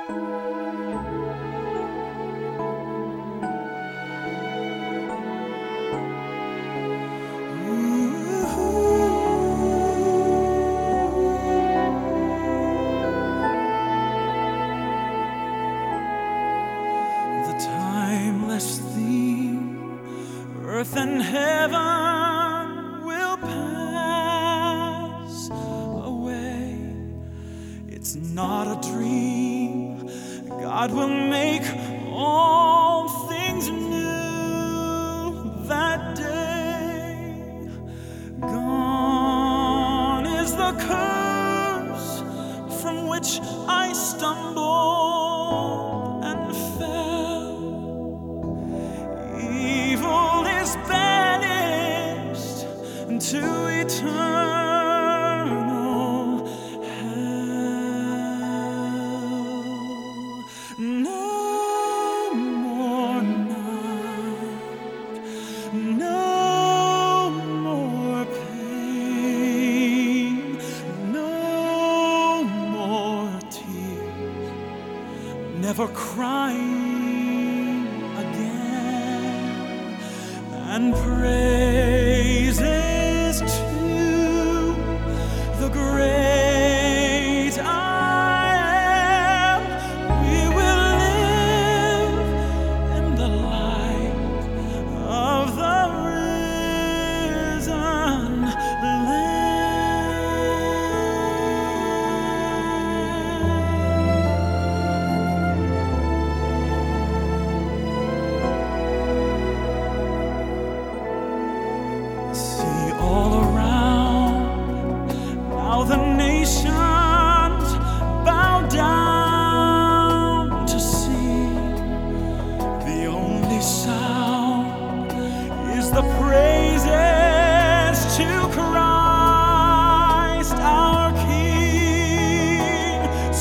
Earth and heaven will pass away. It's not a dream. God will make all things new that day. Gone is the curse from which I stumbled and fell. Evil is banished to eternal hell. No more night, no more pain, no more tears, never crying again. And praises to the great I am. We will live in the light of the risen all around. Now the nations bow down to see. The only sound is the praises to Christ our King.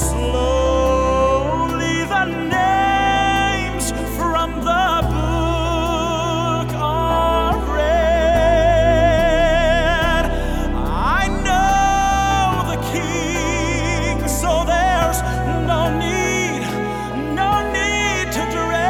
Slowly the names from the book are read. I know the King, so there's no need to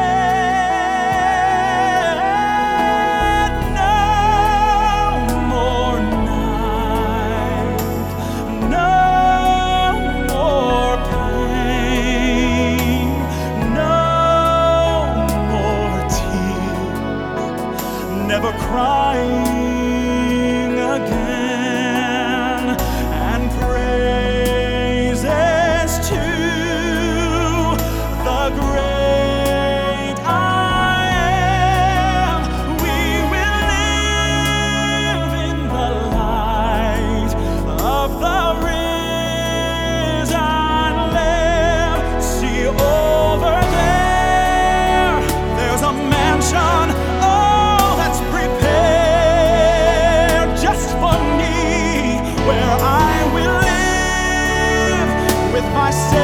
dread. No more night, no more pain, no more tears, never crying again. And praises to the great I am. We will live in the light of the risen Lamb. See over there, there's a mansion, oh, that's prepared just for me, where I will live with my Savior.